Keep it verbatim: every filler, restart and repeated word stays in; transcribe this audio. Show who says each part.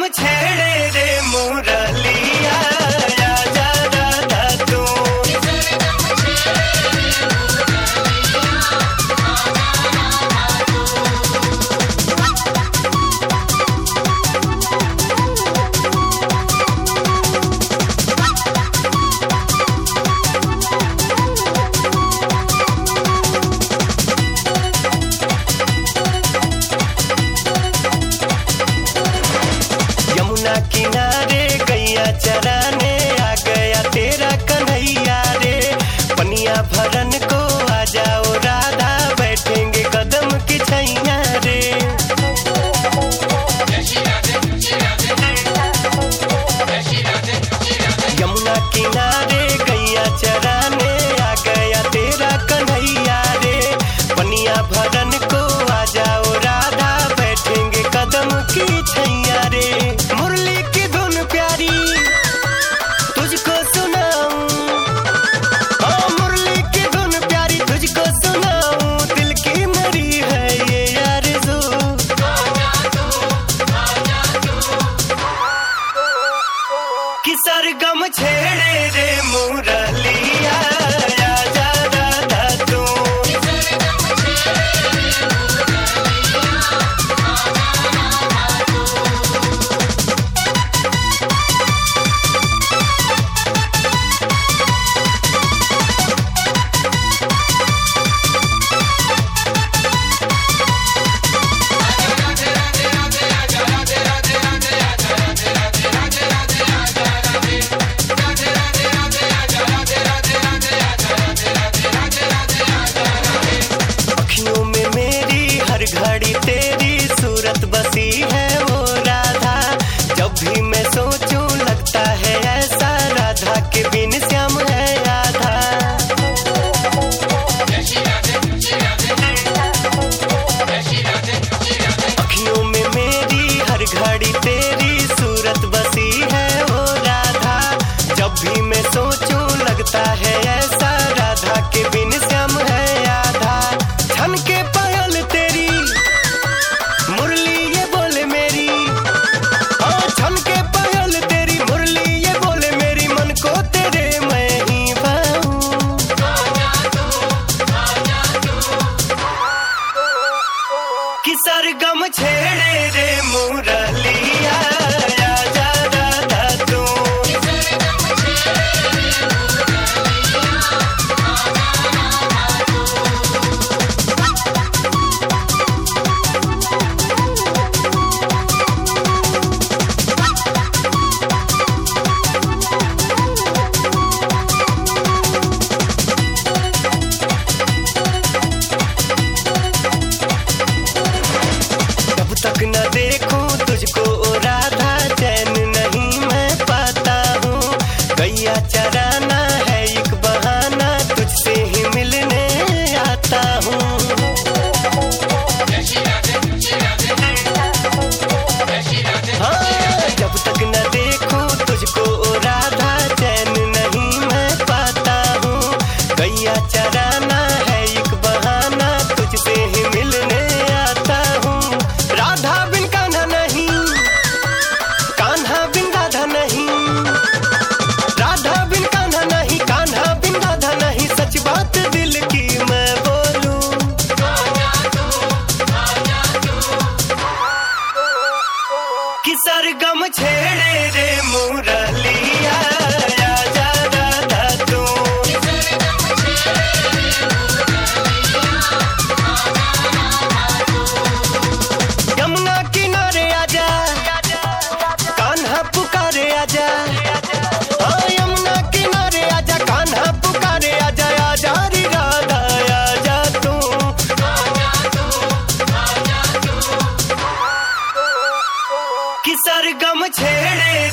Speaker 1: सरगम छेड़े रे मुरलिया आजा राधा तू। यमुना किनारे गैया चराने आ गया तेरा कन्हैया रे। पनिया भरन को आ जाओ राधा बैठेंगे कदम की छैया रे। यमुना किनारे गैया चराने आ गया तेरा कन्हैया रे। पनिया भरन को आ जाओ राधा बैठेंगे कदम की छैया रे। मुरली की धुन प्यारी तुझको सुनाऊं, हाँ मुरली की धुन प्यारी तुझको सुनाऊं। दिल की मरी है ये आरज़ू, कि सरगम छेड़े रे मुरलिया आजा राधा तू। अखियों में मेरी हर घड़ी तेरी सूरत बसी है वो राधा। जब भी मैं सोचूं लगता है ऐसा राधा के बिन श्याम है आधा। अखियों में मेरी हर घड़ी तेरी सूरत बसी है वो राधा। जब भी मैं सोचूं लगता है ऐसा राधा के बिन श्याम है आधा। छन के पायल तेरी मुरली ये बोले मेरी, हाँ छन के पायल तेरी मुरली ये बोले मेरी। मन को तेरे मैं ही पाऊं, कि सरगम छेड़े रे मुरलिया आजा राधा तू। जब तक न देखूं तुझको ओ राधा चैन नहीं मैं पाता हूँ। गैया चराना है एक बहाना तुझसे ही मिलने आता हूँ। हाँ जब तक न देखूं तुझको ओ राधा चैन नहीं मैं पाता हूँ। गैया चराना है एक बहाना तुझसे ही मिलने आता हूँ। राधा बिन कान्हा नहीं, कान्हा बिन राधा नहीं। राधा बिन कान्हा नहीं, कान्हा बिन राधा नहीं। सच बात दिल की मैं बोलूं, कि सरगम छेड़े रे मुरलिया आजा राधा तू। यमुना किनारे आजा कान्हा पुकारे आजा, हाँ यमुना किनारे आजा कान्हा पुकारे आजा। आजा रे राधा आजा तू, कि सरगम छेड़े